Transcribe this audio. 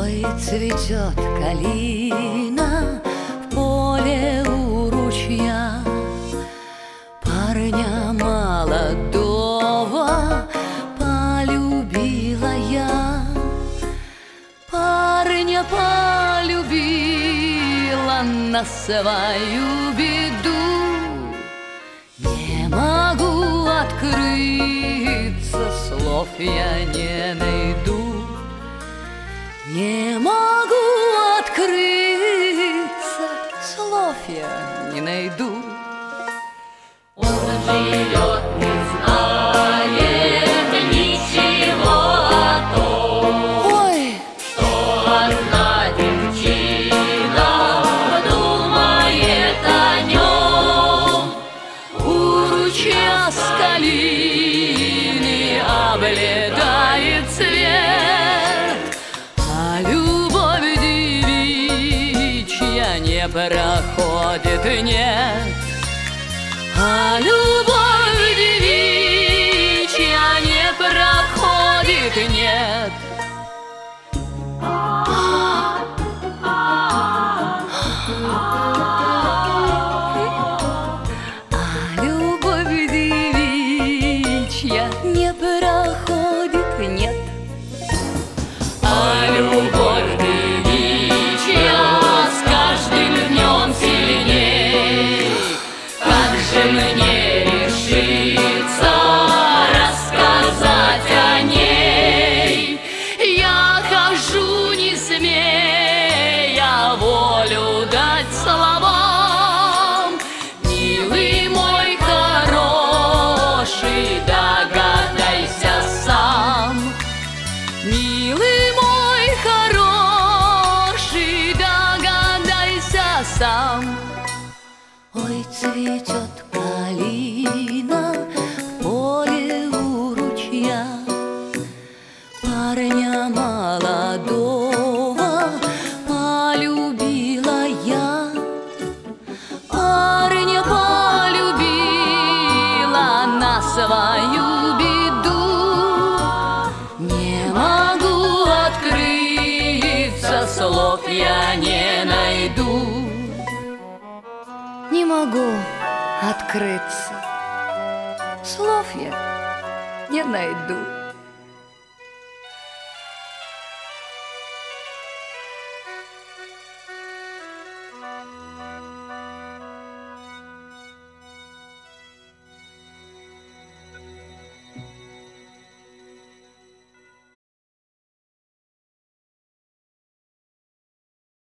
Ой, цветет калина в поле у ручья, парня молодого полюбила я. Парня полюбила на свою беду. Не могу открыться, слов я не найду. Не могу открыться, слов я не найду. Он живет, не знает ничего о том, Ой, что одна девчина думает о нем. у ручья с калины облетает свет, а любовь девичья не проходит, нет. А любовь девичья не проходит, нет. А любовь девичья не проходит, нет. А любовь девичья с каждым днем сильней. Как же мне решиться рассказать о ней? Я хожу, не смея волю дать словам. Милый мой хороший, догадайся сам. Милый мой хороший, догадайся сам. Ой, цветет калина в поле у ручья, парня молодого полюбила я. Парня полюбила на свою беду. Не могу открыться, слов я не найду. Не могу открыться, слов я не найду.